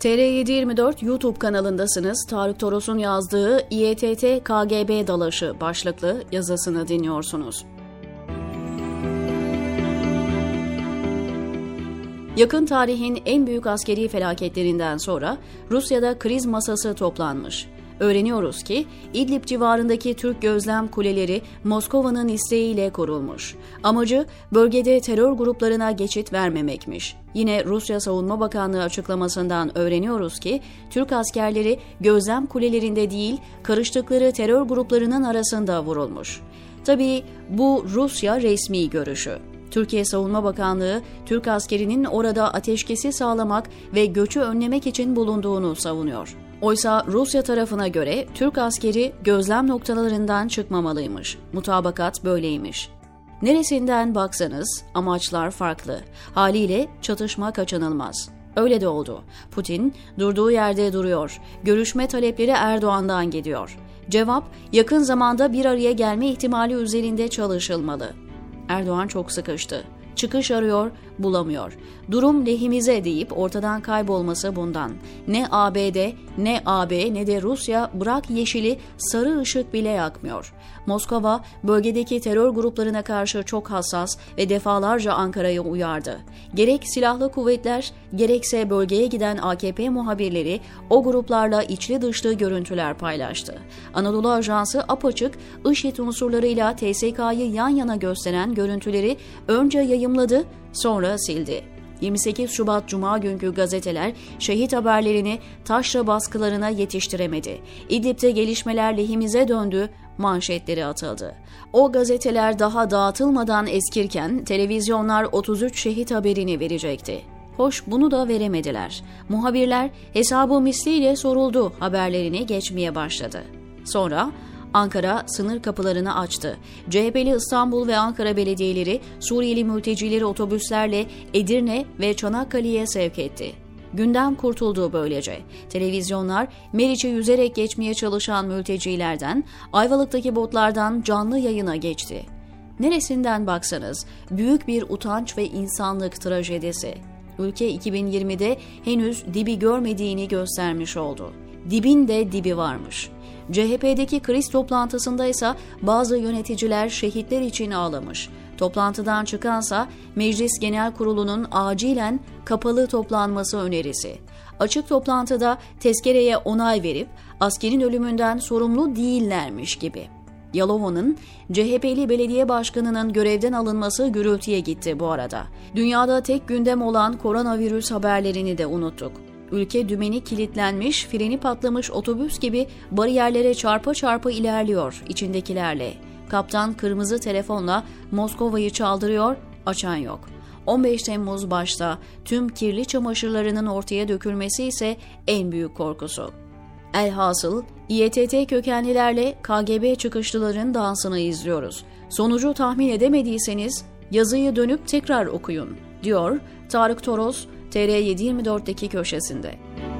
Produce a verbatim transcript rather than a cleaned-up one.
T R yedi yirmi dört YouTube kanalındasınız. Tarık Toros'un yazdığı İETT K G B dalaşı başlıklı yazısını dinliyorsunuz. Yakın tarihin en büyük askeri felaketlerinden sonra Rusya'da kriz masası toplanmış. Öğreniyoruz ki İdlib civarındaki Türk gözlem kuleleri Moskova'nın isteğiyle kurulmuş. Amacı bölgede terör gruplarına geçit vermemekmiş. Yine Rusya Savunma Bakanlığı açıklamasından öğreniyoruz ki Türk askerleri gözlem kulelerinde değil, karıştıkları terör gruplarının arasında vurulmuş. Tabii bu Rusya resmi görüşü. Türkiye Savunma Bakanlığı, Türk askerinin orada ateşkesi sağlamak ve göçü önlemek için bulunduğunu savunuyor. Oysa Rusya tarafına göre Türk askeri gözlem noktalarından çıkmamalıymış. Mutabakat böyleymiş. Neresinden baksanız amaçlar farklı. Haliyle çatışma kaçınılmaz. Öyle de oldu. Putin durduğu yerde duruyor. Görüşme talepleri Erdoğan'dan gidiyor. Cevap, yakın zamanda bir araya gelme ihtimali üzerinde çalışılmalı. Erdoğan çok sıkıştı. Çıkış arıyor, bulamıyor. Durum lehimize deyip ortadan kaybolması bundan. Ne A B D, ne A B ne de Rusya bırak yeşili sarı ışık bile yakmıyor. Moskova bölgedeki terör gruplarına karşı çok hassas ve defalarca Ankara'yı uyardı. Gerek silahlı kuvvetler gerekse bölgeye giden A K P muhabirleri o gruplarla içli dışlı görüntüler paylaştı. Anadolu Ajansı apaçık IŞİD unsurlarıyla T S K'yı yan yana gösteren görüntüleri önce yayımladı, sonra sildi. yirmi sekiz Şubat Cuma günkü gazeteler şehit haberlerini taşra baskılarına yetiştiremedi. İdlib'de gelişmeler lehimize döndü, manşetleri atıldı. O gazeteler daha dağıtılmadan eskirken televizyonlar otuz üç şehit haberini verecekti. Hoş bunu da veremediler. Muhabirler hesabı misliyle soruldu haberlerini geçmeye başladı. Sonra Ankara sınır kapılarını açtı. C H P'li İstanbul ve Ankara belediyeleri Suriyeli mültecileri otobüslerle Edirne ve Çanakkale'ye sevk etti. Gündem kurtuldu böylece. Televizyonlar Meriç'i yüzerek geçmeye çalışan mültecilerden, Ayvalık'taki botlardan canlı yayına geçti. Neresinden baksanız büyük bir utanç ve insanlık trajedisi. Ülke iki bin yirmide henüz dibi görmediğini göstermiş oldu. Dibin de dibi varmış. C H P'deki kriz toplantısında ise bazı yöneticiler şehitler için ağlamış. Toplantıdan çıkansa Meclis Genel Kurulu'nun acilen kapalı toplanması önerisi. Açık toplantıda tezkereye onay verip askerin ölümünden sorumlu değillermiş gibi. Yalova'nın C H P'li belediye başkanının görevden alınması gürültüye gitti bu arada. Dünyada tek gündem olan koronavirüs haberlerini de unuttuk. Ülke dümeni kilitlenmiş, freni patlamış otobüs gibi bariyerlere çarpa çarpa ilerliyor içindekilerle. Kaptan kırmızı telefonla Moskova'yı çaldırıyor, açan yok. on beş Temmuz başta tüm kirli çamaşırlarının ortaya dökülmesi ise en büyük korkusu. Elhasıl İETT kökenlilerle K G B çıkışlıların dansını izliyoruz. Sonucu tahmin edemediyseniz yazıyı dönüp tekrar okuyun, diyor Tarık Toros T R yedi yirmi dört'teki köşesinde.